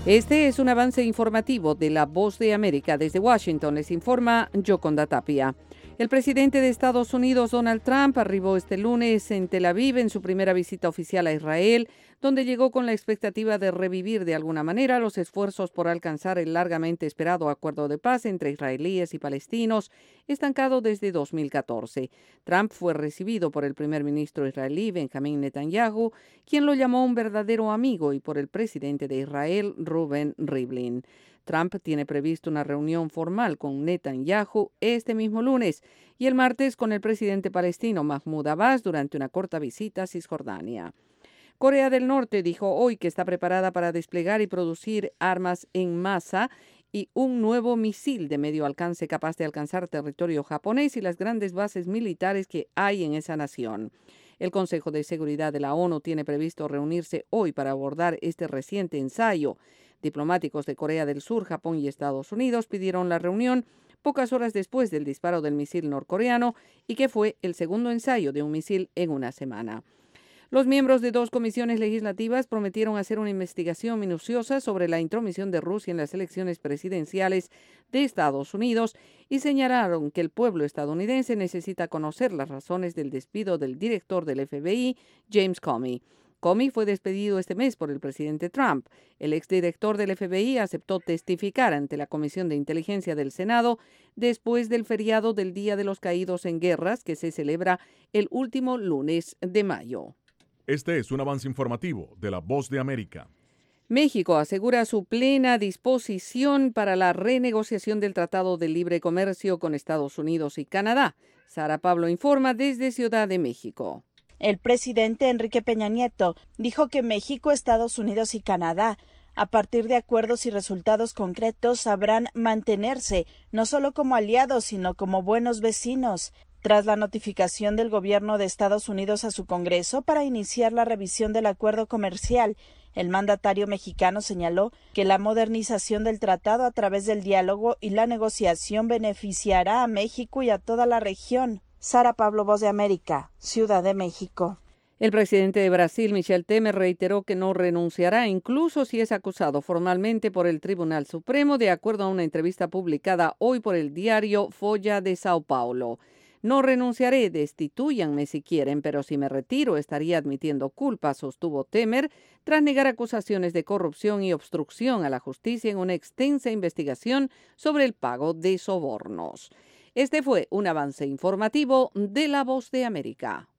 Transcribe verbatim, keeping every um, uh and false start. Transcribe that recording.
Este es un avance informativo de La Voz de América. Desde Washington les informa Yoconda Tapia. El presidente de Estados Unidos, Donald Trump, arribó este lunes en Tel Aviv en su primera visita oficial a Israel, donde llegó con la expectativa de revivir de alguna manera los esfuerzos por alcanzar el largamente esperado acuerdo de paz entre israelíes y palestinos, estancado desde dos mil catorce. Trump fue recibido por el primer ministro israelí, Benjamin Netanyahu, quien lo llamó un verdadero amigo, y por el presidente de Israel, Reuven Rivlin. Trump tiene previsto una reunión formal con Netanyahu este mismo lunes y el martes con el presidente palestino Mahmoud Abbas durante una corta visita a Cisjordania. Corea del Norte dijo hoy que está preparada para desplegar y producir armas en masa y un nuevo misil de medio alcance capaz de alcanzar territorio japonés y las grandes bases militares que hay en esa nación. El Consejo de Seguridad de la ONU tiene previsto reunirse hoy para abordar este reciente ensayo. Diplomáticos de Corea del Sur, Japón y Estados Unidos pidieron la reunión pocas horas después del disparo del misil norcoreano y que fue el segundo ensayo de un misil en una semana. Los miembros de dos comisiones legislativas prometieron hacer una investigación minuciosa sobre la intromisión de Rusia en las elecciones presidenciales de Estados Unidos y señalaron que el pueblo estadounidense necesita conocer las razones del despido del director del F B I, James Comey. Comey fue despedido este mes por el presidente Trump. El exdirector del F B I aceptó testificar ante la Comisión de Inteligencia del Senado después del feriado del Día de los Caídos en Guerras, que se celebra el último lunes de mayo. Este es un avance informativo de La Voz de América. México asegura su plena disposición para la renegociación del Tratado de Libre Comercio con Estados Unidos y Canadá. Sara Pablo informa desde Ciudad de México. El presidente Enrique Peña Nieto dijo que México, Estados Unidos y Canadá, a partir de acuerdos y resultados concretos, sabrán mantenerse no solo como aliados, sino como buenos vecinos. Tras la notificación del gobierno de Estados Unidos a su Congreso para iniciar la revisión del acuerdo comercial, el mandatario mexicano señaló que la modernización del tratado a través del diálogo y la negociación beneficiará a México y a toda la región. Sara Pablo, Voz de América, Ciudad de México. El presidente de Brasil, Michel Temer, reiteró que no renunciará, incluso si es acusado formalmente por el Tribunal Supremo, de acuerdo a una entrevista publicada hoy por el diario Folha de Sao Paulo. No renunciaré, destituyanme si quieren, pero si me retiro estaría admitiendo culpa, sostuvo Temer, tras negar acusaciones de corrupción y obstrucción a la justicia en una extensa investigación sobre el pago de sobornos. Este fue un avance informativo de La Voz de América.